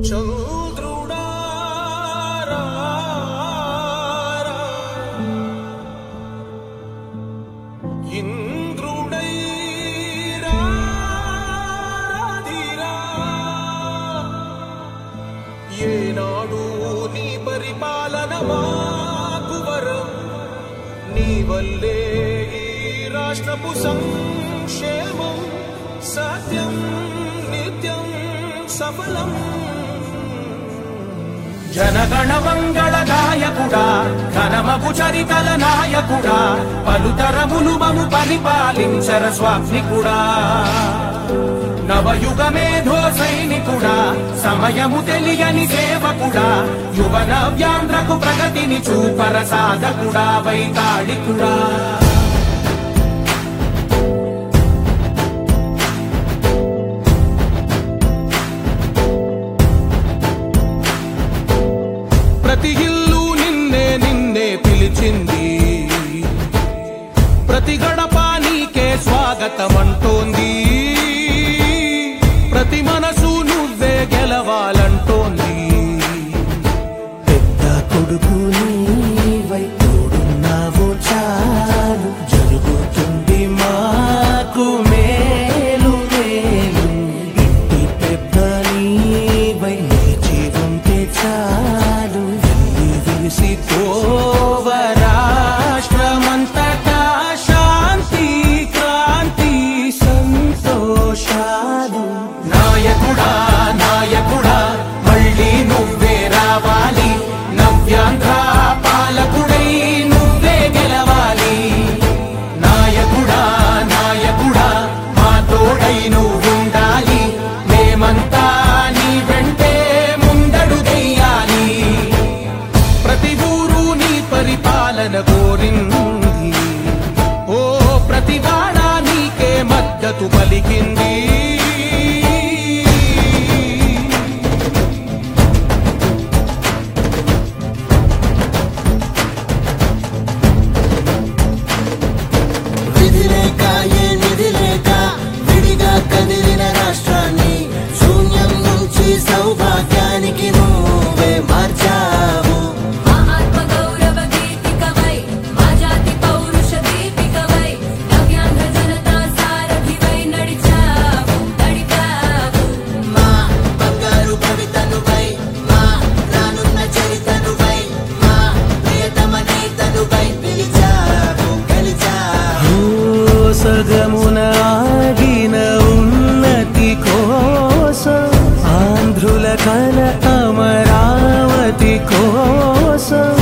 చంద్రుడా ఇంద్రుడై రాధిరా ఏనాడు నీ పరిపాలన మాకు వరం నీ వల్లే ఈ రాష్ట్రపు సంక్షేమం సత్యం నిత్యం సఫలం జనగణ మంగళ గాయకుడా ఘనమగు చరితల నాయకుడా పలుతరములు మము పరిపాలించర స్వామికుడా నవయుగ మేధో సైనికుడా సమయము తెలియని సేవకుడా యువ నవ్యాంధ్రకు ప్రగతిని చూపర సాధకుడా వైతాళికుడా ప్రతి ఇల్లు నిన్నే నిన్నే పిలిచింది ప్రతి గడప నీకే స్వాగతమంటోంది ప్రతి మనసు నువ్వే గెలవాలంటోంది పెద్ద కొడుకు నీవై తోడున్నావు చాలు జరుగుతుంది మాకు మేలు మేలు ఇంటి పెద్ద నీవై నిలిచి ఉంటే చాలు విలిసి పోవ రాష్ట్రమంతటా శాంతి క్రాంతి సంతోషాలు నాయకుడా నాయకుడా మళ్ళీ నువ్వే రావాలి నవ్యాంధ్ర పాలకుడై నువ్వే గెలవాలి నాయకుడా నాయకుడా మా తోడై నువ్వుండాలి మేమంతా నీ వెంటే ముందడుగెయ్యాలి ప్రతి ఊరు నీ పరిపాలన కోరింది ఓ ప్రతి వాడ నీకే మద్దతు పలికింది విధిలేక ఏ నిధిలేక విడిగా కదిలిన రాష్ట్రాన్ని శూన్యం నుంచి సౌభాగ్యానికి నువ్వే మార్చావు మా ఆత్మ గౌరవ గీతికవై మా జాతి పౌరుష దీపికవై నవ్యాంధ్ర జనతా సారథివై నడిచావు మా బంగారు భవితనువై మా రానున్న చరితనువై మా ప్రియతమ నేతనువై పిలిచావు గెలిచావు సగమున ఆగిన ఉన్నతి కోసం ఆంధ్రుల కల అమరావతి కోసం